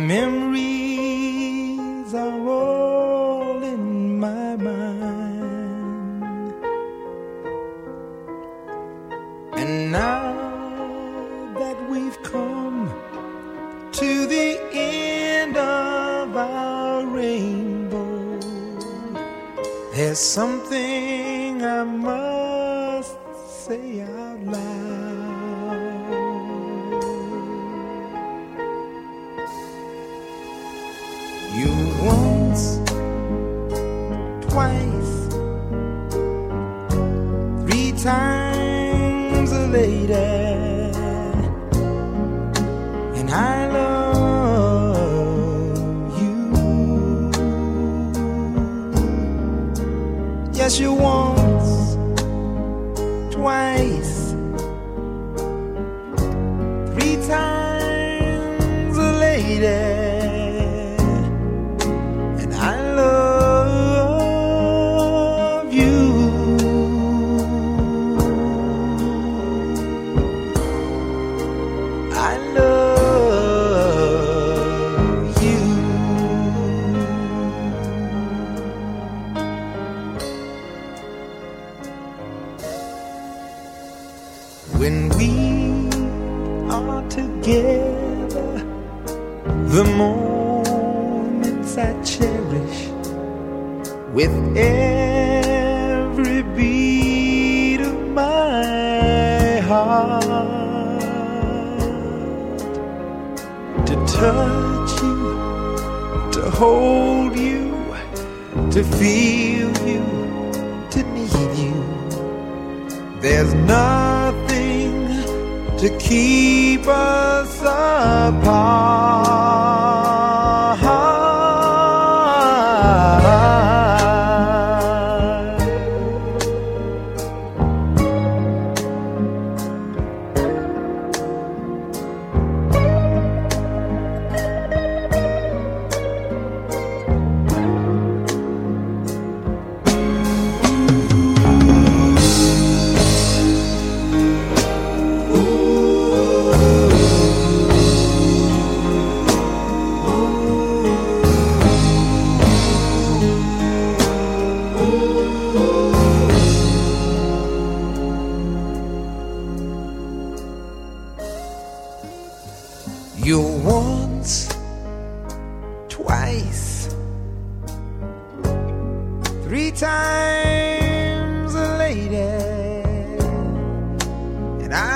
memories are all in my mind. And now that we've come to the end of our rainbow, there's something I must say out loud. You once, twice, 3 times a lady, and I love you. Yes, you once, twice, 3 times a lady, and I love you. I love you. When we are together, the moments I cherish with every beat of my heart. To touch you, to hold you, to feel you, to need you. There's nothing to keep us apart. You're once, twice, 3 times a lady, and I